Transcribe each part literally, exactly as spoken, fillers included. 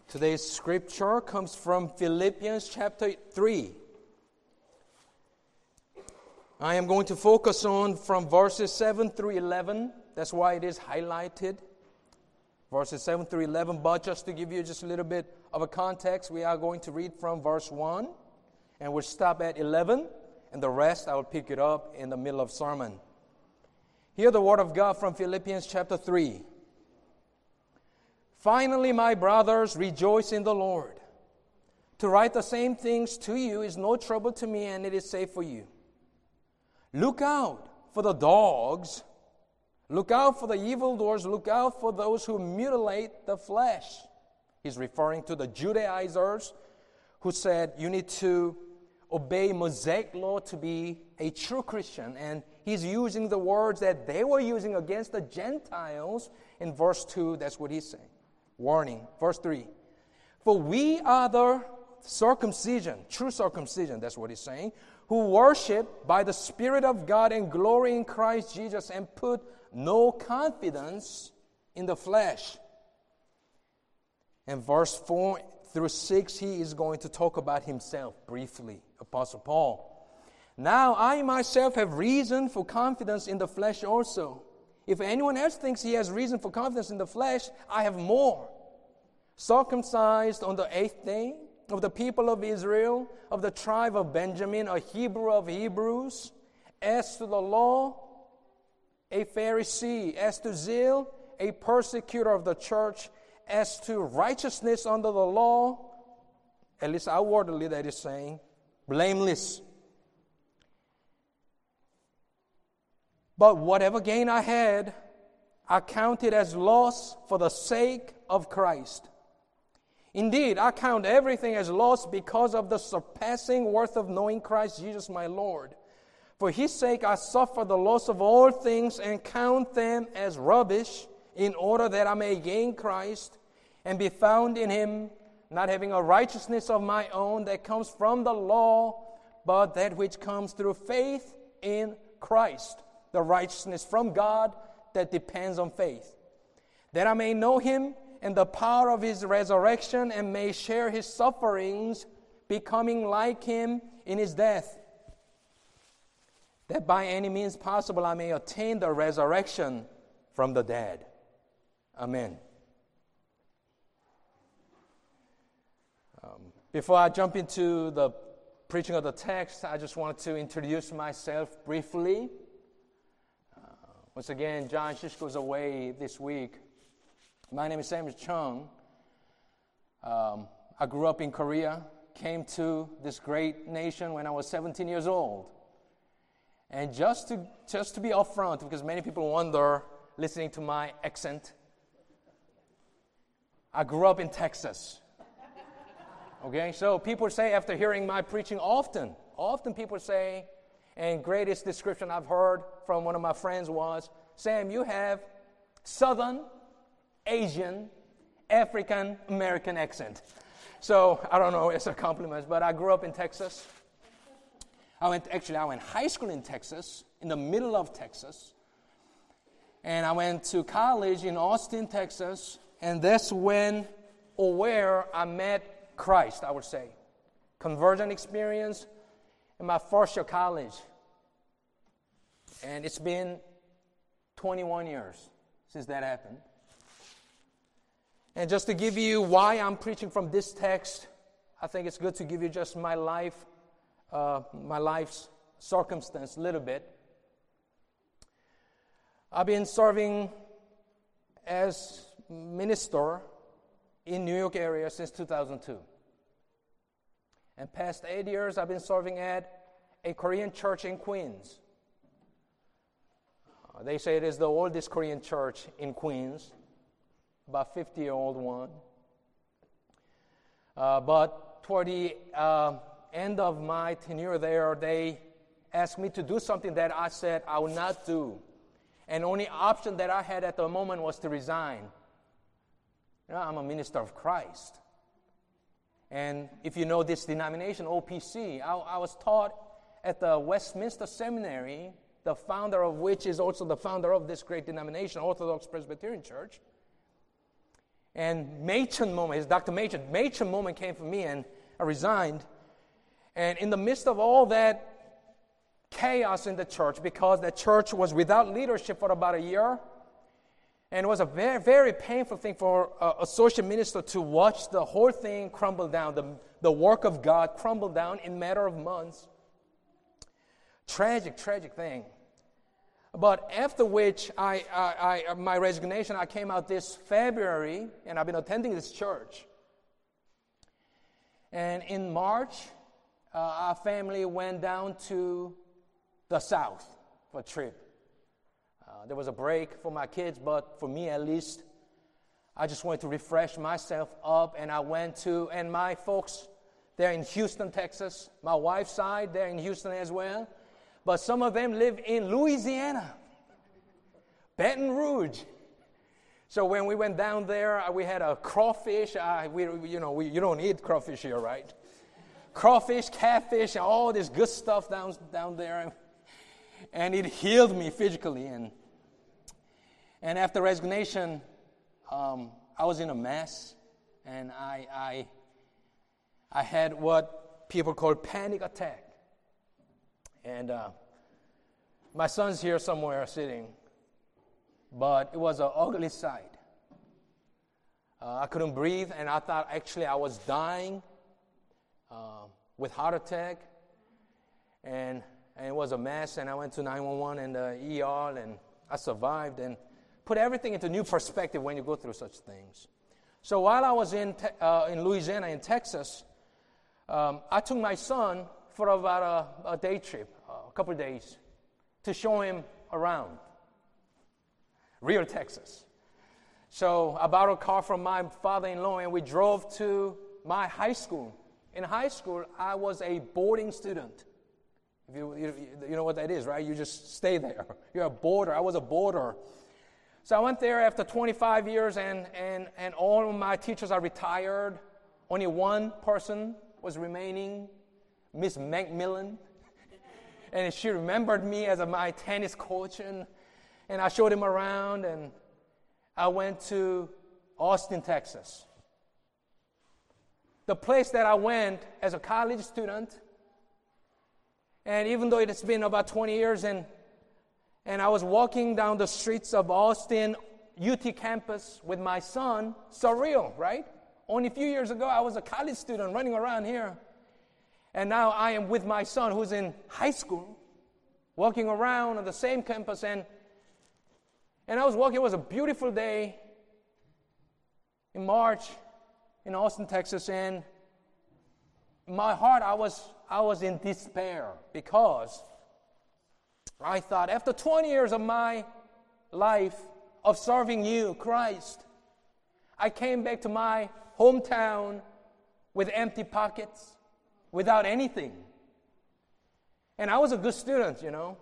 Today's scripture comes from Philippians chapter three. I am going to focus on from verses seven through eleven. That's why it is highlighted. Verses seven through eleven. But just to give you just a little bit of a context, we are going to read from verse one. And we'll stop at eleven. And the rest I will pick it up in the middle of sermon. Hear the word of God from Philippians chapter three. Finally, my brothers, rejoice in the Lord. To write the same things to you is no trouble to me, and it is safe for you. Look out for the dogs. Look out for the evildoers. Look out for those who mutilate the flesh. He's referring to the Judaizers who said you need to obey Mosaic law to be a true Christian. And he's using the words that they were using against the Gentiles. In verse two, that's what he's saying. Warning. Verse three. For we are the circumcision, true circumcision, that's what he's saying, who worship by the Spirit of God and glory in Christ Jesus and put no confidence in the flesh. And verse four through six, he is going to talk about himself briefly, Apostle Paul. Now I myself have reason for confidence in the flesh also. If anyone else thinks he has reason for confidence in the flesh, I have more. Circumcised on the eighth day, of the people of Israel, of the tribe of Benjamin, a Hebrew of Hebrews, as to the law, a Pharisee, as to zeal, a persecutor of the church, as to righteousness under the law, at least outwardly that is saying, blameless. But whatever gain I had, I counted as loss for the sake of Christ. Indeed, I count everything as loss because of the surpassing worth of knowing Christ Jesus my Lord. For his sake I suffer the loss of all things and count them as rubbish, in order that I may gain Christ and be found in him, not having a righteousness of my own that comes from the law, but that which comes through faith in Christ. The righteousness from God that depends on faith. That I may know him and the power of his resurrection and may share his sufferings, becoming like him in his death. That by any means possible I may attain the resurrection from the dead. Amen. Um, before I jump into the preaching of the text, I just wanted to introduce myself briefly. Once again, John Shishko is away this week. My name is Samuel Chung. Um, I grew up in Korea, came to this great nation when I was seventeen years old. And just to just to be upfront, because many people wonder, listening to my accent, I grew up in Texas. Okay, so people say after hearing my preaching often, often people say, and greatest description I've heard from one of my friends was, Sam, you have Southern, Asian, African American accent. So I don't know, it's a compliment, but I grew up in Texas. I went, actually, I went high school in Texas, in the middle of Texas. And I went to college in Austin, Texas. And that's when or where I met Christ, I would say. Conversion experience in my first year college. And it's been twenty-one years since that happened. And just to give you why I'm preaching from this text, I think it's good to give you just my life, uh, my life's circumstance a little bit. I've been serving as minister in New York area since two thousand two. And past eight years, I've been serving at a Korean church in Queens. Uh, they say it is the oldest Korean church in Queens, about fifty-year-old one. Uh, but toward the uh, end of my tenure there, they asked me to do something that I said I would not do. And only option that I had at the moment was to resign. You know, I'm a minister of Christ. And if you know this denomination, O P C, I, I was taught at the Westminster Seminary, the founder of which is also the founder of this great denomination, Orthodox Presbyterian Church. And Machen moment, his Doctor Machen, Machen moment came for me, and I resigned. And in the midst of all that chaos in the church, because the church was without leadership for about a year, and it was a very, very painful thing for a associate minister to watch the whole thing crumble down, the, the work of God crumble down in a matter of months. Tragic, tragic thing. But after which, I, I, I, my resignation, I came out this February, and I've been attending this church. And in March, uh, our family went down to the South for a trip. Uh, there was a break for my kids, but for me at least, I just wanted to refresh myself up, and I went to, and my folks, they're in Houston, Texas. My wife's side, they're in Houston as well. But some of them live in Louisiana, Baton Rouge. So when we went down there, we had a crawfish. Uh, we, you know, we, you don't eat crawfish here, right? Crawfish, catfish, all this good stuff down down there, and it healed me physically. And and after resignation, um, I was in a mess, and I I I had what people call panic attack. And uh, my son's here somewhere sitting, but it was an ugly sight. Uh, I couldn't breathe, and I thought actually I was dying uh, with heart attack, and, and it was a mess. And I went to nine one one and the E R, and I survived, and put everything into new perspective when you go through such things. So while I was in te- uh, in Louisiana, in Texas, um, I took my son for about a, a day trip, a couple of days, to show him around real Texas. So I borrowed a car from my father-in-law, and we drove to my high school. In high school, I was a boarding student. If you, you, you know what that is, right? You just stay there. You're a boarder. I was a boarder. So I went there after twenty-five years, and, and, and all of my teachers are retired. Only one person was remaining, Miss Macmillan, and she remembered me as a, my tennis coach, and, and I showed him around, and I went to Austin, Texas. The place that I went as a college student, and even though it's been about twenty years, and, and I was walking down the streets of Austin, U T campus with my son, surreal, right? Only a few years ago, I was a college student running around here. And now I am with my son who's in high school, walking around on the same campus. And, and I was walking, it was a beautiful day in March in Austin, Texas. And in my heart, I was, I was in despair because I thought after twenty years of my life of serving you, Christ, I came back to my hometown with empty pockets, without anything. And I was a good student, you know.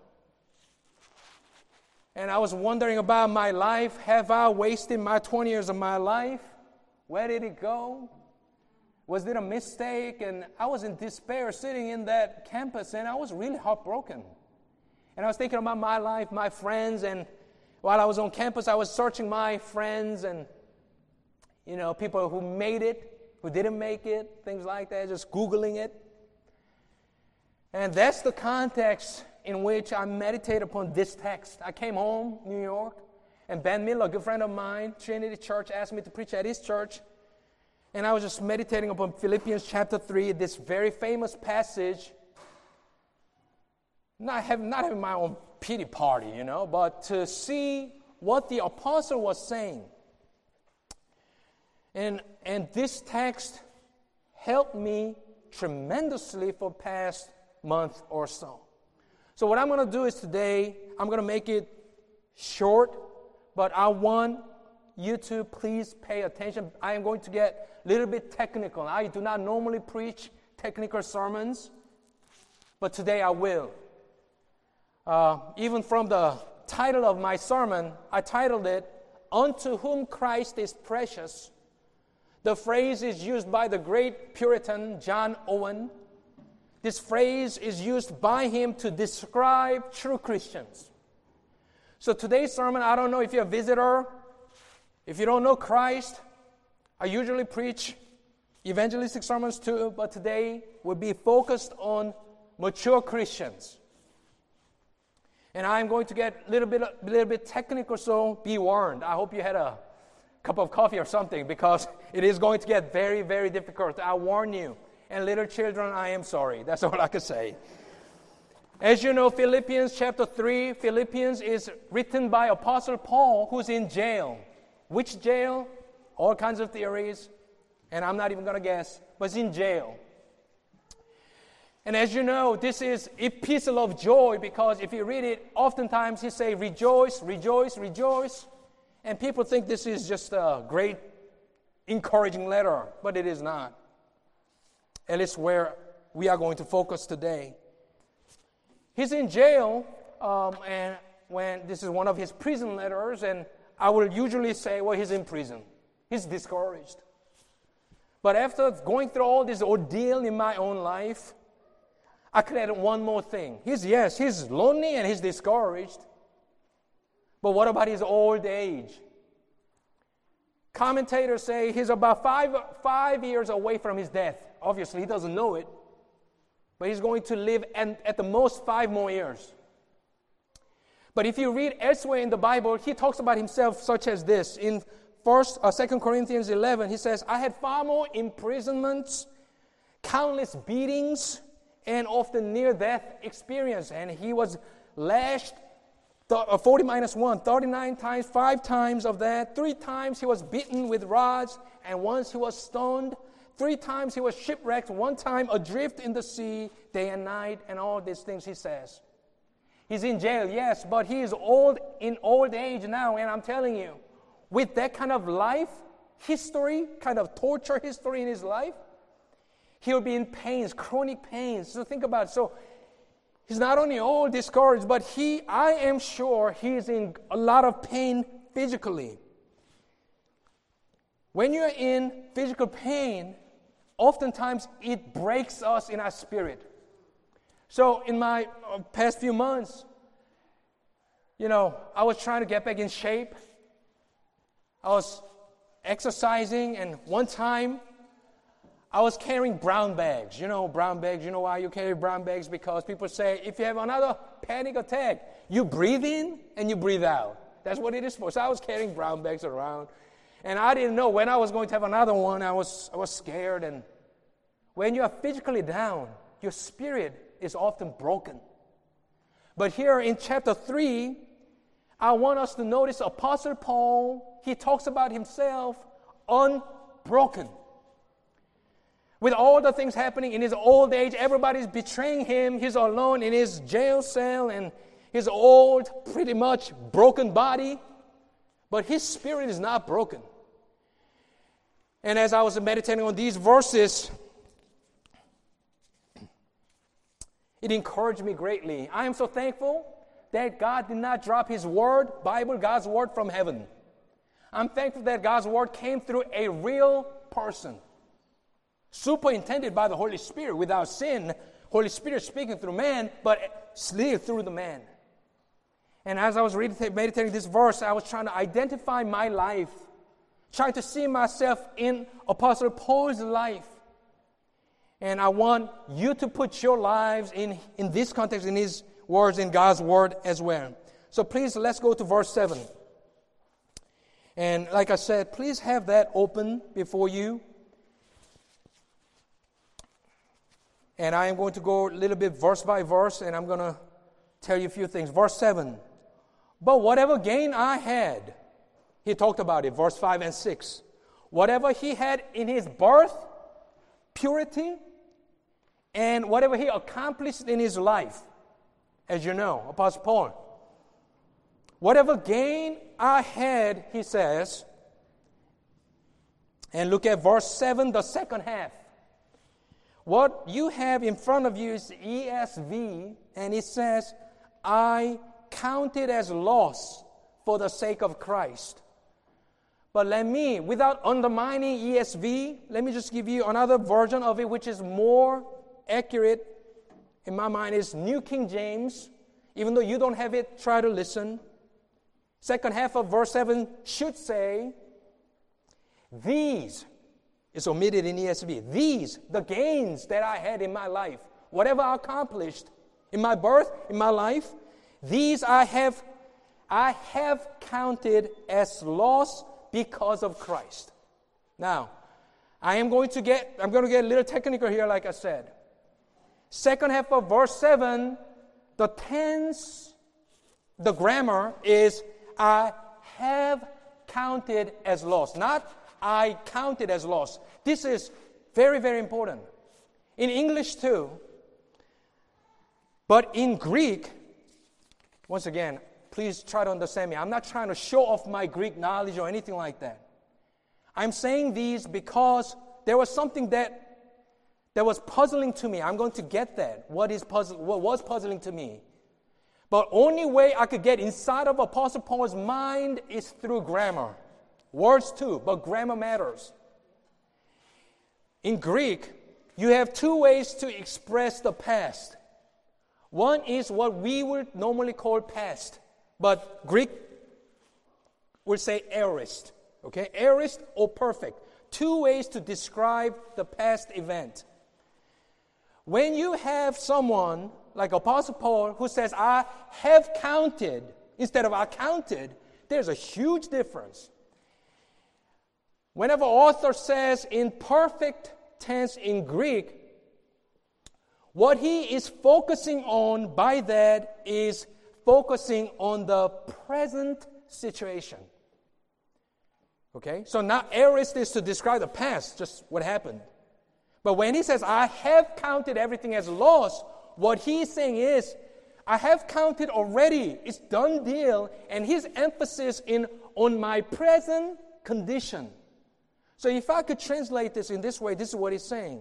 And I was wondering about my life. Have I wasted my twenty years of my life? Where did it go? Was it a mistake? And I was in despair sitting in that campus, and I was really heartbroken. And I was thinking about my life, my friends, and while I was on campus, I was searching my friends and, you know, people who made it, who didn't make it, things like that, just Googling it. And that's the context in which I meditate upon this text. I came home, New York, and Ben Miller, a good friend of mine, Trinity Church, asked me to preach at his church. And I was just meditating upon Philippians chapter three, this very famous passage. Not having, not having my own pity party, you know, but to see what the apostle was saying. And, and this text helped me tremendously for the past month or so. So what I'm going to do is today, I'm going to make it short, but I want you to please pay attention. I am going to get a little bit technical. I do not normally preach technical sermons, but today I will. Uh, even from the title of my sermon, I titled it, Unto Whom Christ is Precious. The phrase is used by the great Puritan John Owen. This phrase is used by him to describe true Christians. So today's sermon, I don't know if you're a visitor, if you don't know Christ, I usually preach evangelistic sermons too, but today will be focused on mature Christians. And I'm going to get a little bit, a little bit technical, so be warned. I hope you had a cup of coffee or something, because it is going to get very, very difficult. I warn you. And little children, I am sorry. That's all I can say. As you know, Philippians chapter three, Philippians is written by Apostle Paul, who's in jail. Which jail? All kinds of theories, and I'm not even going to guess, but he's in jail. And as you know, this is epistle of joy, because if you read it, oftentimes he say, rejoice, rejoice, rejoice. And people think this is just a great, encouraging letter, but it is not. And it's where we are going to focus today. He's in jail, um, and when this is one of his prison letters, and I will usually say, well, he's in prison. He's discouraged. But after going through all this ordeal in my own life, I could add one more thing. He's, yes, he's lonely and he's discouraged. But what about his old age? Commentators say he's about five, five years away from his death. Obviously, he doesn't know it. But he's going to live at, at the most five more years. But if you read elsewhere in the Bible, he talks about himself such as this. In First, uh, Second Corinthians eleven, he says, I had far more imprisonments, countless beatings, and often near-death experience. And he was lashed th- forty minus one, thirty-nine times, five times of that. Three times he was beaten with rods, and once he was stoned. Three times he was shipwrecked, one time adrift in the sea, day and night, and all these things he says. He's in jail, yes, but he is old in old age now, and I'm telling you, with that kind of life history, kind of torture history in his life, he'll be in pains, chronic pains. So think about it. So he's not only old, discouraged, but he, I am sure he's in a lot of pain physically. When you're in physical pain, oftentimes it breaks us in our spirit. So in my uh, past few months, you know, I was trying to get back in shape. I was exercising, and one time I was carrying brown bags. You know, brown bags. You know why you carry brown bags? Because people say if you have another panic attack, you breathe in and you breathe out. That's what it is for. So I was carrying brown bags around, and I didn't know when I was going to have another one. I was I was scared. And when you are physically down, your spirit is often broken. But here in chapter three, I want us to notice Apostle Paul, he talks about himself unbroken. With all the things happening in his old age, everybody's betraying him. He's alone in his jail cell and his old, pretty much broken body. But his spirit is not broken. And as I was meditating on these verses, it encouraged me greatly. I am so thankful that God did not drop His word, Bible, God's word from heaven. I'm thankful that God's word came through a real person, superintended by the Holy Spirit without sin. Holy Spirit speaking through man, but still through the man. And as I was reading, meditating this verse, I was trying to identify my life, trying to see myself in Apostle Paul's life. And I want you to put your lives in, in this context, in his words, in God's word as well. So please, let's go to verse seven. And like I said, please have that open before you. And I am going to go a little bit verse by verse, and I'm going to tell you a few things. Verse seven. But whatever gain I had, he talked about it, verse five and six. Whatever he had in his birth, purity, and whatever he accomplished in his life, as you know, Apostle Paul. Whatever gain I had, he says, and look at verse seven, the second half. What you have in front of you is E S V, and it says, I count it as loss for the sake of Christ. But let me, without undermining E S V, let me just give you another version of it, which is more accurate. In my mind, is New King James. Even though you don't have it, try to listen. Second half of verse seven should say, These is omitted in E S V. These, the gains that I had in my life, whatever I accomplished in my birth, in my life, these I have, I have counted as loss because of Christ. Now, I am going to get, I'm going to get a little technical here, like I said. Second half of verse seven, the tense, the grammar is I have counted as loss, not I counted as loss. This is very, very important. In English too, but in Greek, once again, please try to understand me. I'm not trying to show off my Greek knowledge or anything like that. I'm saying these because there was something that that was puzzling to me. I'm going to get that. What is puzzle? What was puzzling to me? But only way I could get inside of Apostle Paul's mind is through grammar. Words too, but grammar matters. In Greek, you have two ways to express the past. One is what we would normally call past, but Greek would say aorist. Okay, aorist or perfect. Two ways to describe the past event. When you have someone like Apostle Paul who says, I have counted, instead of I counted, there's a huge difference. Whenever author says in perfect tense in Greek, what he is focusing on by that is focusing on the present situation. Okay? So not aorist is to describe the past, just what happened. But when he says, I have counted everything as loss, what he's saying is, I have counted already. It's done deal. And his emphasis in on my present condition. So if I could translate this in this way, this is what he's saying.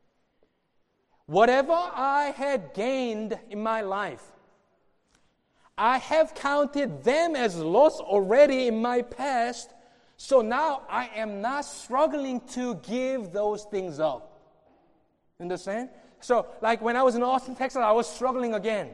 Whatever I had gained in my life, I have counted them as loss already in my past. So now I am not struggling to give those things up. Understand? So, like when I was in Austin, Texas, I was struggling again.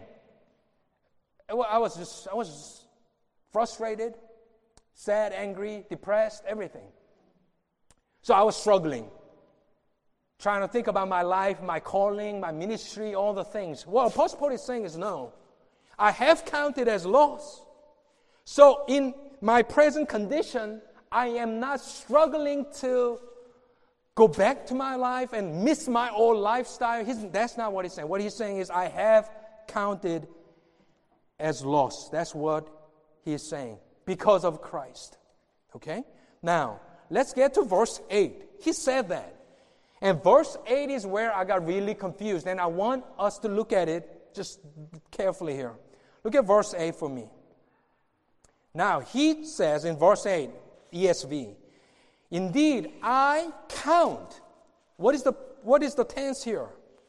I was just, I was just frustrated, sad, angry, depressed, everything. So I was struggling, trying to think about my life, my calling, my ministry, all the things. What Apostle Paul is saying is no. I have counted as loss. So in my present condition, I am not struggling to go back to my life and miss my old lifestyle. He's, that's not what he's saying. What he's saying is, I have counted as loss. That's what he is saying. Because of Christ. Okay? Now, let's get to verse eight. He said that. And verse eight is where I got really confused. And I want us to look at it just carefully here. Look at verse eight for me. Now, he says in verse eight, E S V, indeed, I count. What is the what is the tense here?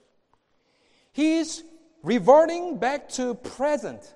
He's reverting back to present.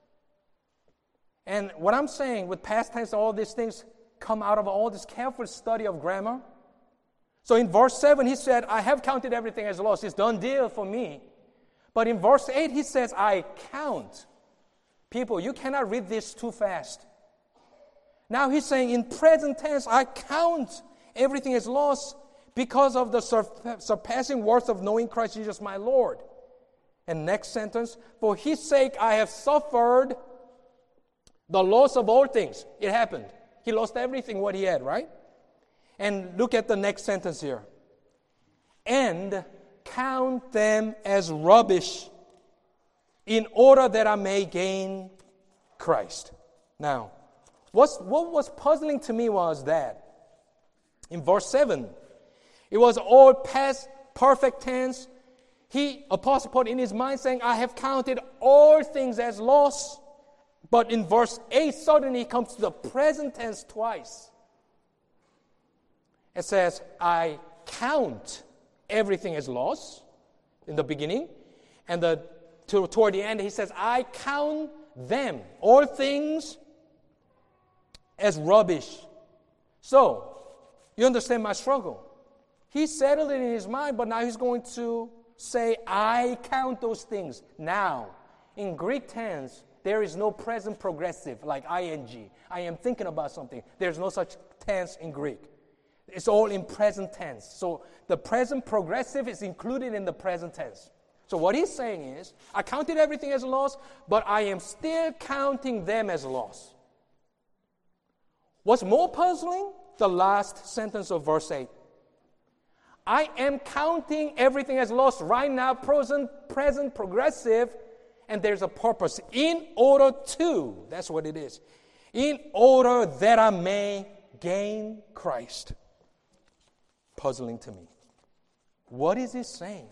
And what I'm saying with past tense, all these things come out of all this careful study of grammar. So in verse seven, he said, I have counted everything as loss. It's done deal for me. But in verse eight, he says, I count. People, you cannot read this too fast. Now he's saying in present tense, I count everything as loss because of the surpassing worth of knowing Christ Jesus my Lord. And next sentence, for his sake I have suffered the loss of all things. It happened. He lost everything what he had, right? And look at the next sentence here. And count them as rubbish in order that I may gain Christ. Now, What's, what was puzzling to me was that in verse seven, it was all past perfect tense. He, Apostle Paul, in his mind saying, I have counted all things as loss. But in verse eight, suddenly he comes to the present tense twice. It says, I count everything as loss in the beginning. And the, to, toward the end, he says, I count them, all things as rubbish. So, you understand my struggle. He settled it in his mind, but now he's going to say, I count those things now. In Greek tense, there is no present progressive like ing. I am thinking about something. There's no such tense in Greek. It's all in present tense. So the present progressive is included in the present tense. So what he's saying is, I counted everything as loss, but I am still counting them as loss. What's more puzzling? The last sentence of verse eight. I am counting everything as loss right now, present, present progressive, and there's a purpose. In order to, that's what it is. In order that I may gain Christ. Puzzling to me. What is he saying?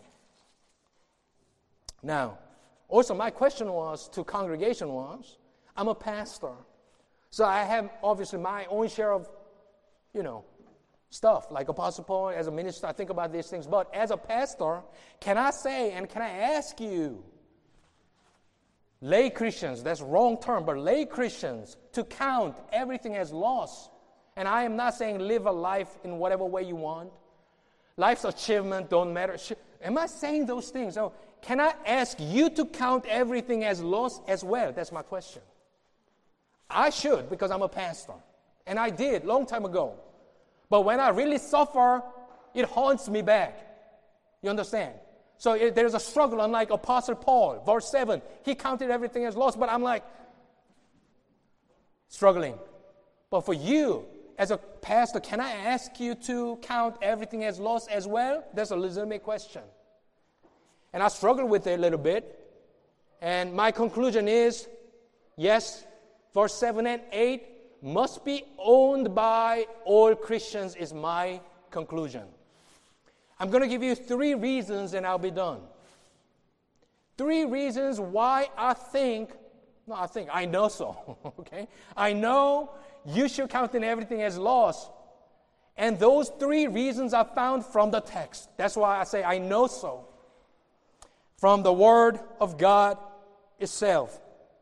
Now, also my question was to congregation was, I'm a pastor. So I have obviously my own share of, you know, stuff. Like Apostle Paul, as a minister, I think about these things. But as a pastor, can I say and can I ask you, lay Christians, that's wrong term, but lay Christians, to count everything as loss. And I am not saying live a life in whatever way you want. Life's achievement don't matter. Am I saying those things? So can I ask you to count everything as loss as well? That's my question. I should, because I'm a pastor. And I did long time ago. But when I really suffer, it haunts me back. You understand? So it, there's a struggle, unlike Apostle Paul. Verse seven, he counted everything as loss, but I'm like, struggling. But for you, as a pastor, can I ask you to count everything as loss as well? That's a legitimate question. And I struggled with it a little bit. And my conclusion is, yes, verse seven and eight must be owned by all Christians is my conclusion. I'm going to give you three reasons and I'll be done. Three reasons why I think, no, I think, I know so, okay? I know you should count in everything as loss. And those three reasons are found from the text. That's why I say I know so. From the Word of God itself.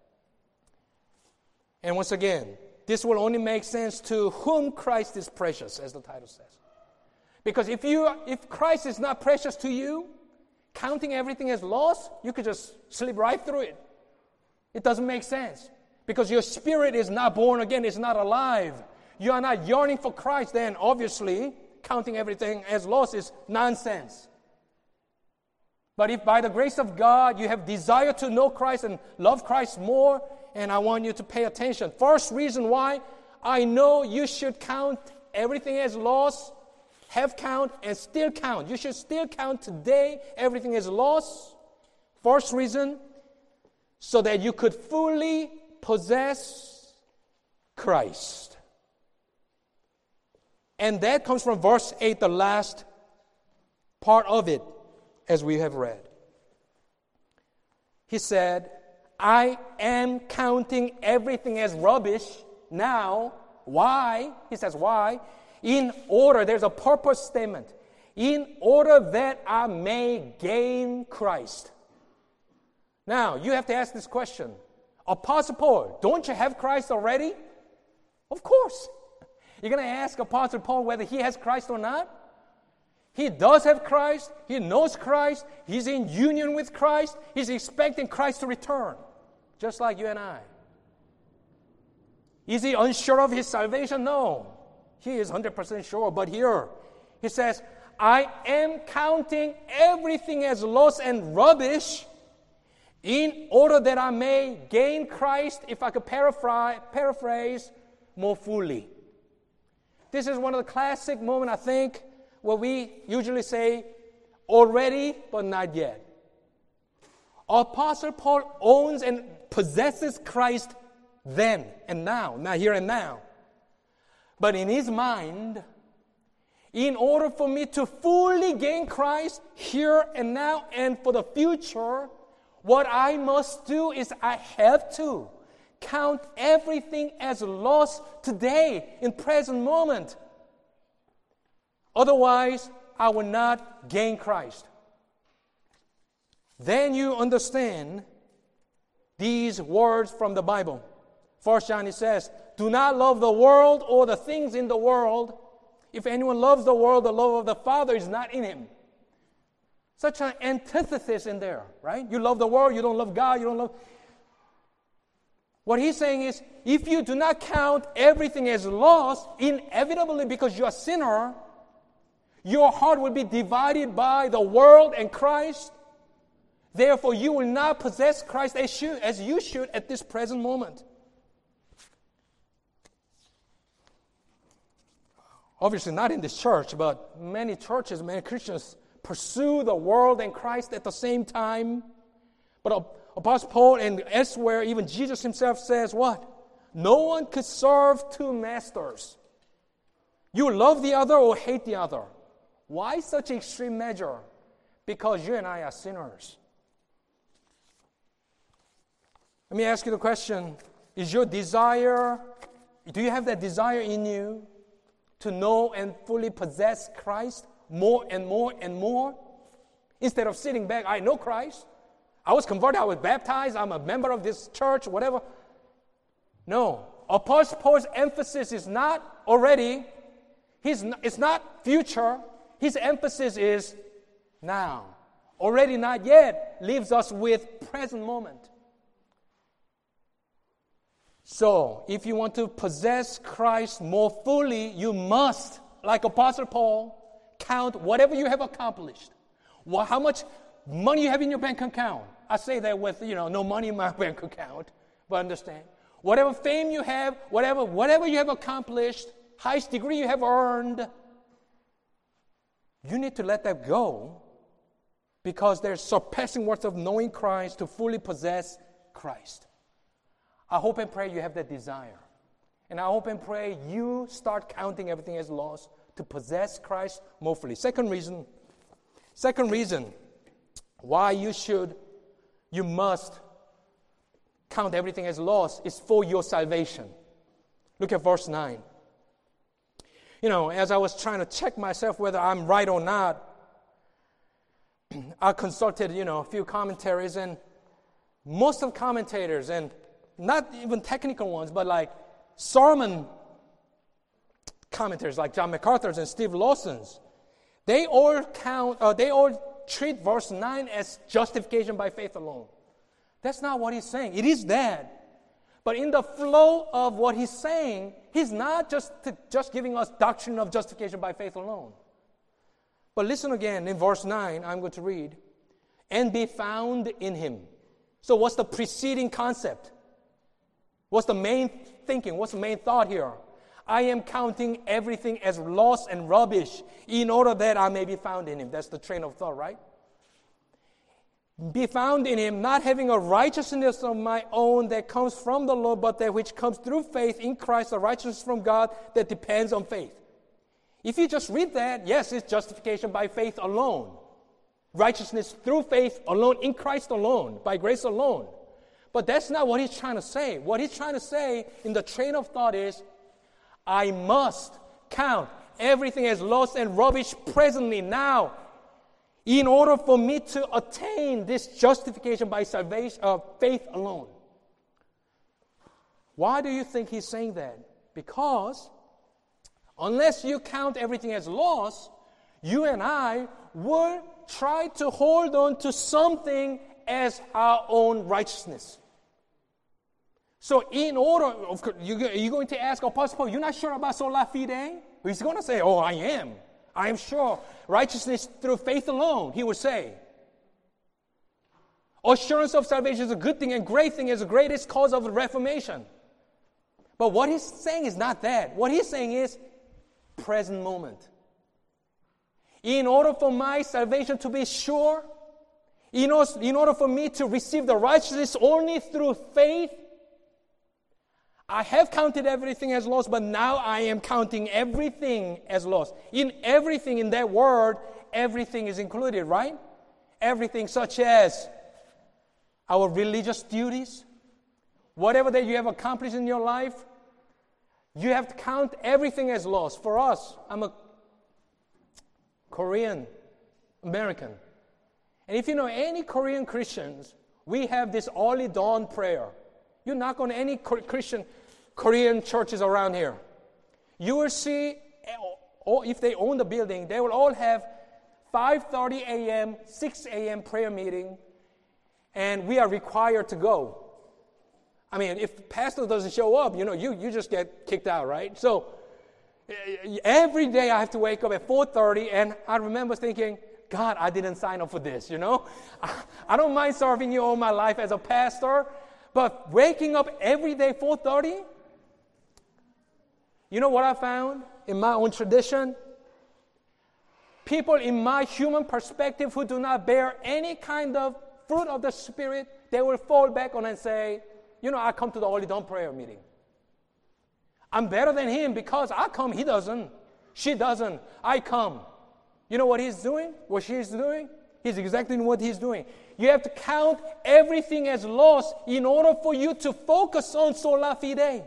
And once again, this will only make sense to whom Christ is precious, as the title says. Because if you, if Christ is not precious to you, counting everything as loss, you could just slip right through it. It doesn't make sense. Because your spirit is not born again, it's not alive. You are not yearning for Christ, then obviously counting everything as loss is nonsense. But if by the grace of God you have desire to know Christ and love Christ more, and I want you to pay attention. First reason why I know you should count everything as loss, have count, and still count. You should still count today everything as loss. First reason, so that you could fully possess Christ. And that comes from verse eight, the last part of it, as we have read. He said, I am counting everything as rubbish now. Why? He says, why? In order, there's a purpose statement. In order that I may gain Christ. Now, you have to ask this question. Apostle Paul, don't you have Christ already? Of course. You're going to ask Apostle Paul whether he has Christ or not? He does have Christ. He knows Christ. He's in union with Christ. He's expecting Christ to return, just like you and I. Is he unsure of his salvation? No. He is one hundred percent sure. But here, he says, I am counting everything as loss and rubbish in order that I may gain Christ, if I could paraphrase, paraphrase more fully. This is one of the classic moments, I think, where we usually say, already, but not yet. Apostle Paul owns and possesses Christ then and now, not here and now. But in his mind, in order for me to fully gain Christ here and now and for the future, what I must do is I have to count everything as loss today, in present moment. Otherwise, I will not gain Christ. Then you understand these words from the Bible. First John, it says, do not love the world or the things in the world. If anyone loves the world, the love of the Father is not in him. Such an antithesis in there, right? You love the world, you don't love God, you don't love... What he's saying is, if you do not count everything as lost, inevitably because you're a sinner, your heart will be divided by the world and Christ. Therefore, you will not possess Christ as you, as you should at this present moment. Obviously not in this church, but many churches, many Christians pursue the world and Christ at the same time. But Apostle Paul and elsewhere, even Jesus himself says what? No one could serve two masters. You love the other or hate the other. Why such extreme measure? Because you and I are sinners. Let me ask you the question, is your desire, do you have that desire in you to know and fully possess Christ more and more and more? Instead of sitting back, I know Christ. I was converted, I was baptized, I'm a member of this church, whatever. No. Apostle Paul's emphasis is not already, he's not, it's not future. His emphasis is now. Already not yet leaves us with present moment. So, if you want to possess Christ more fully, you must, like Apostle Paul, count whatever you have accomplished. Well, how much money you have in your bank account. I say that with, you know, no money in my bank account, but understand. Whatever fame you have, whatever, whatever you have accomplished, highest degree you have earned, you need to let that go because there's surpassing worth of knowing Christ to fully possess Christ. I hope and pray you have that desire. And I hope and pray you start counting everything as lost to possess Christ more fully. Second reason, second reason why you should, you must count everything as lost is for your salvation. Look at verse nine. You know, as I was trying to check myself whether I'm right or not, I consulted, you know, a few commentaries, and most of commentators, and not even technical ones, but like sermon commentators like John MacArthur's and Steve Lawson's, they all count, uh, they all treat verse nine as justification by faith alone. That's not what he's saying. It is that. But in the flow of what he's saying, he's not just, to, just giving us doctrine of justification by faith alone. But listen again, in verse nine, I'm going to read, and be found in him. So what's the preceding concept? What's the main thinking? What's the main thought here? I am counting everything as loss and rubbish in order that I may be found in him. That's the train of thought, right? Be found in him, not having a righteousness of my own that comes from the law, but that which comes through faith in Christ, the righteousness from God that depends on faith. If you just read that, yes, it's justification by faith alone. Righteousness through faith alone, in Christ alone, by grace alone. But that's not what he's trying to say. What he's trying to say in the train of thought is, I must count everything as lost and rubbish presently, now, in order for me to attain this justification by salvation of uh, faith alone. Why do you think he's saying that? Because unless you count everything as lost, you and I will try to hold on to something as our own righteousness. So in order, of course, you, you're going to ask Apostle Paul, you're not sure about sola fide? He's going to say, oh, I am. I am sure. Righteousness through faith alone, he would say. Assurance of salvation is a good thing and great thing, is the greatest cause of reformation. But what he's saying is not that. What he's saying is present moment. In order for my salvation to be sure, in order, in order for me to receive the righteousness only through faith, I have counted everything as lost, but now I am counting everything as lost. In everything in that word, everything is included, right? Everything such as our religious duties, whatever that you have accomplished in your life, you have to count everything as lost. For us, I'm a Korean American. And if you know any Korean Christians, we have this early dawn prayer. You knock on any Christian Korean churches around here, you will see, if they own the building, they will all have five thirty a.m., six a.m. prayer meeting, and we are required to go. I mean, if pastor doesn't show up, you know, you, you just get kicked out, right? So every day I have to wake up at four thirty, and I remember thinking, God, I didn't sign up for this, you know? I, I don't mind serving you all my life as a pastor, but waking up every day four thirty, you know what I found in my own tradition? People in my human perspective who do not bear any kind of fruit of the Spirit, they will fall back on and say, you know, I come to the Holy Dawn prayer meeting. I'm better than him because I come, he doesn't. She doesn't. I come. You know what he's doing? What she's doing? He's exactly what he's doing. You have to count everything as loss in order for you to focus on sola fide.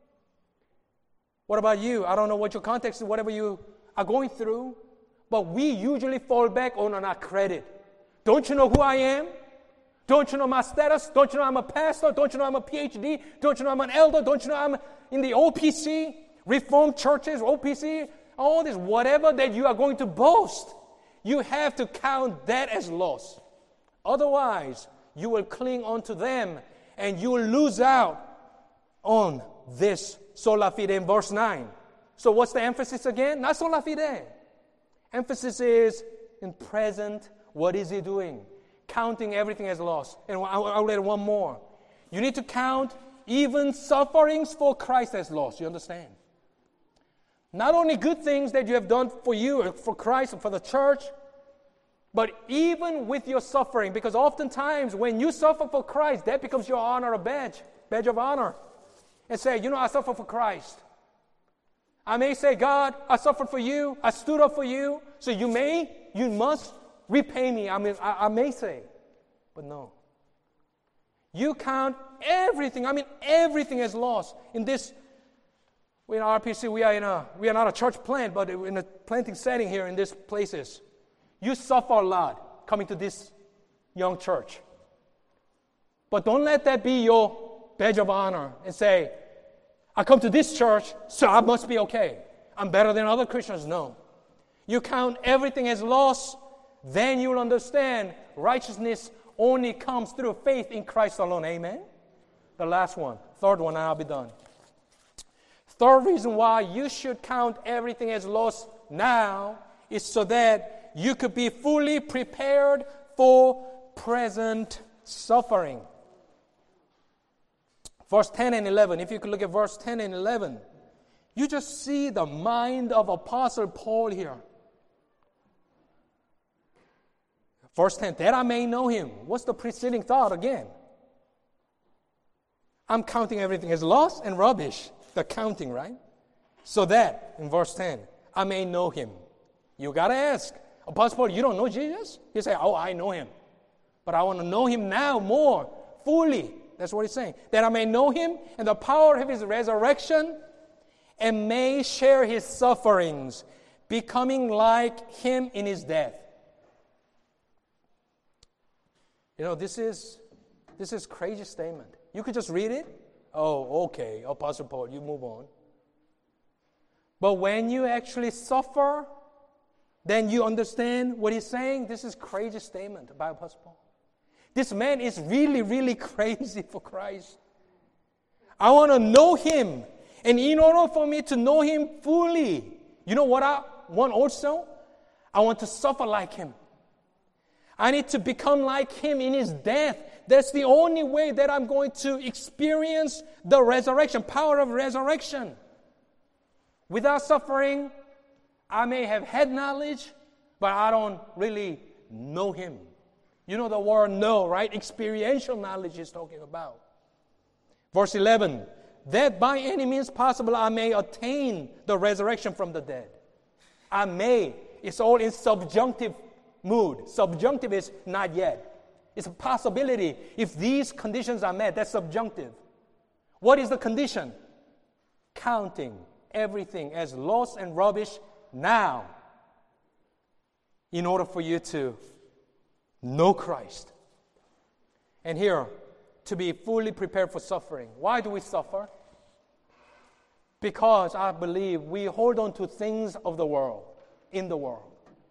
What about you? I don't know what your context is, whatever you are going through, but we usually fall back on our credit. Don't you know who I am? Don't you know my status? Don't you know I'm a pastor? Don't you know I'm a P H D? Don't you know I'm an elder? Don't you know I'm in the O P C? Reformed churches, O P C, all this, whatever that you are going to boast, you have to count that as loss. Otherwise, you will cling on to them and you will lose out on this sola fide in verse nine. So what's the emphasis again? Not sola fide. Emphasis is in present, what is he doing? Counting everything as loss. And I'll, I'll add one more. You need to count even sufferings for Christ as loss. You understand? Not only good things that you have done for you, for Christ, and for the church, but even with your suffering. Because oftentimes when you suffer for Christ, that becomes your honor, a badge, badge of honor. And say, you know, I suffer for Christ. I may say, God, I suffered for you. I stood up for you. So you may, you must repay me. I mean, I, I may say, but no. You count everything. I mean, everything as loss. In this, we in R P C, we are in a, we are not a church plant, but in a planting setting here in these places. You suffer a lot coming to this young church. But don't let that be your badge of honor and say, I come to this church, so I must be okay. I'm better than other Christians. No. You count everything as loss, then you will understand righteousness only comes through faith in Christ alone. Amen? The last one, third one, and I'll be done. Third reason why you should count everything as loss now is so that you could be fully prepared for present suffering. Verse ten and eleven, if you could look at verse ten and eleven, you just see the mind of Apostle Paul here. Verse ten, that I may know him. What's the preceding thought again? I'm counting everything as loss and rubbish. The counting, right? So that, in verse ten, I may know him. You got to ask, Apostle Paul, you don't know Jesus? He say, oh, I know him. But I want to know him now more fully. That's what he's saying. That I may know him and the power of his resurrection and may share his sufferings, becoming like him in his death. You know, this is this is crazy statement. You could just read it. Oh, okay, Apostle Paul, you move on. But when you actually suffer, then you understand what he's saying. This is crazy statement by Apostle Paul. This man is really, really crazy for Christ. I want to know him. And in order for me to know him fully, you know what I want also? I want to suffer like him. I need to become like him in his death. That's the only way that I'm going to experience the resurrection, power of resurrection. Without suffering, I may have had knowledge, but I don't really know him. You know the word know, right? Experiential knowledge is talking about. Verse eleven, that by any means possible I may attain the resurrection from the dead. I may. It's all in subjunctive mood. Subjunctive is not yet. It's a possibility. If these conditions are met, that's subjunctive. What is the condition? Counting everything as loss and rubbish now in order for you to know Christ. And here, to be fully prepared for suffering. Why do we suffer? Because I believe we hold on to things of the world, in the world.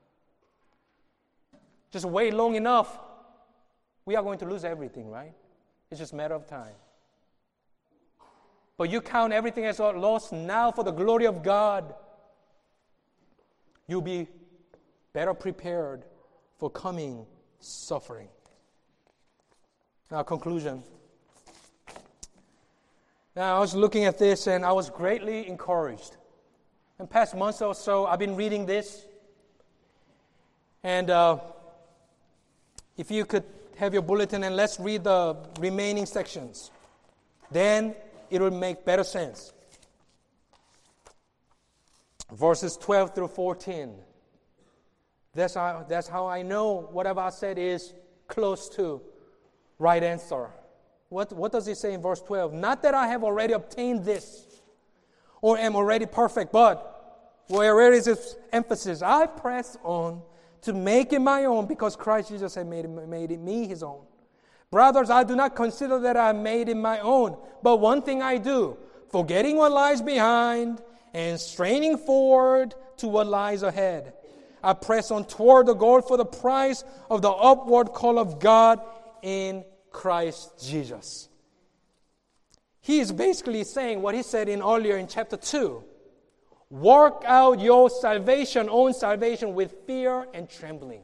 Just wait long enough, we are going to lose everything, right? It's just a matter of time. but you count everything as lost now for the glory of God, you'll be better prepared for coming suffering. Now, conclusion. Now, I was looking at this and I was greatly encouraged. In past months or so, I've been reading this. And uh, if you could have your bulletin and let's read the remaining sections. Then it will make better sense. Verses twelve through fourteen. That's how, that's how I know whatever I said is close to right answer. What, what does he say in verse twelve? Not that I have already obtained this or am already perfect, but where is its emphasis? I press on to make it my own because Christ Jesus had made it, made it me his own. Brothers, I do not consider that I made it my own, but one thing I do, forgetting what lies behind and straining forward to what lies ahead. I press on toward the goal for the prize of the upward call of God in Christ Jesus. He is basically saying what he said in earlier in chapter two. Work out your salvation, own salvation, with fear and trembling.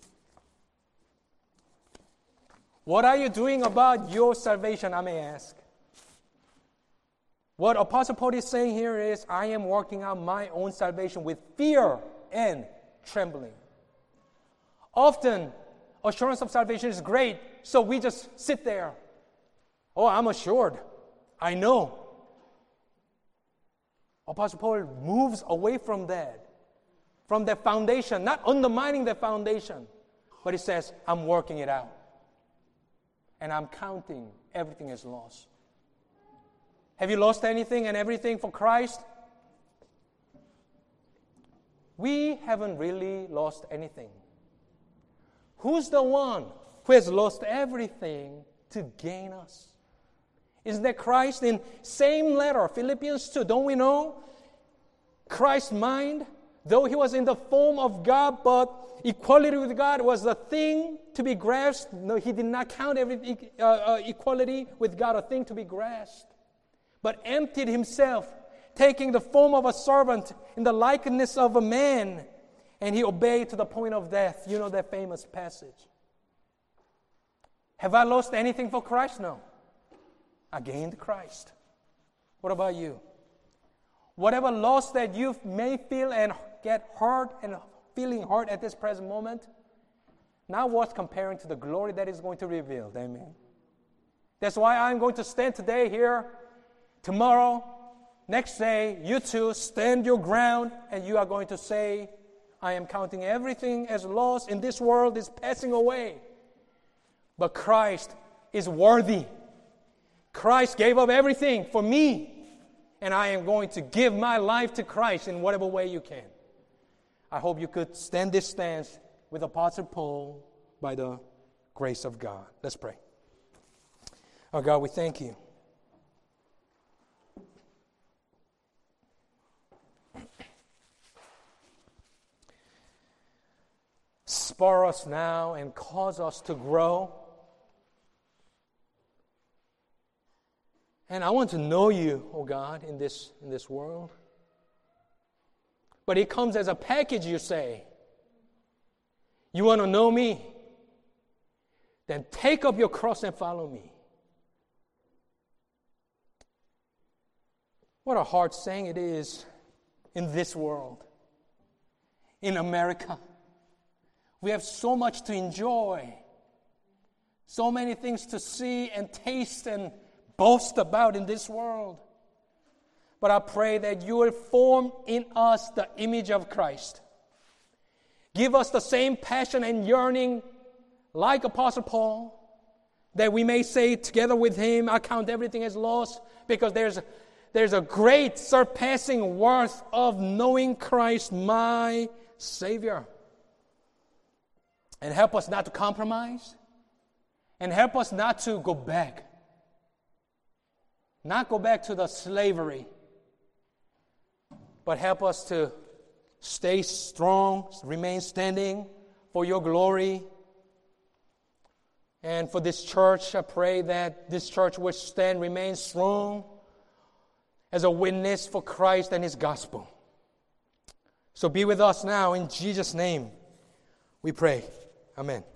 What are you doing about your salvation, I may ask? What Apostle Paul is saying here is, I am working out my own salvation with fear and trembling. Often, assurance of salvation is great, so we just sit there. Oh, I'm assured. I know. Apostle Paul moves away from that, from that foundation, not undermining that foundation, but he says, I'm working it out. And I'm counting everything as lost. Have you lost anything and everything for Christ? We haven't really lost anything. Who's the one who has lost everything to gain us? Isn't that Christ? In same letter, Philippians two, don't we know? Christ's mind, though he was in the form of God, but equality with God was the thing to be grasped. No, he did not count every, uh, uh, equality with God a thing to be grasped, but emptied himself, taking the form of a servant in the likeness of a man, and he obeyed to the point of death. You know that famous passage. Have I lost anything for Christ? No. I gained Christ. What about you? Whatever loss that you may feel and get hurt and feeling hurt at this present moment, not worth comparing to the glory that is going to be revealed. Amen. That's why I'm going to stand today here, tomorrow, next day, you too, stand your ground, and you are going to say, I am counting everything as loss in this world is passing away. But Christ is worthy. Christ gave up everything for me, and I am going to give my life to Christ in whatever way you can. I hope you could stand this stance with Apostle Paul by the grace of God. Let's pray. Oh God, we thank you. Spur us now and cause us to grow. And I want to know you, oh God, in this, in this world. But it comes as a package, you say. You want to know me? Then take up your cross and follow me. What a hard saying it is in this world. In America. We have so much to enjoy. So many things to see and taste and boast about in this world. But I pray that you will form in us the image of Christ. Give us the same passion and yearning like Apostle Paul, that we may say together with him, I count everything as lost, because there's, there's a great surpassing worth of knowing Christ, my Savior. And help us not to compromise, and help us not to go back. Not go back to the slavery, but help us to stay strong, remain standing for your glory. And for this church, I pray that this church will stand, remain strong as a witness for Christ and His gospel. So be with us now in Jesus' name, we pray. Amen.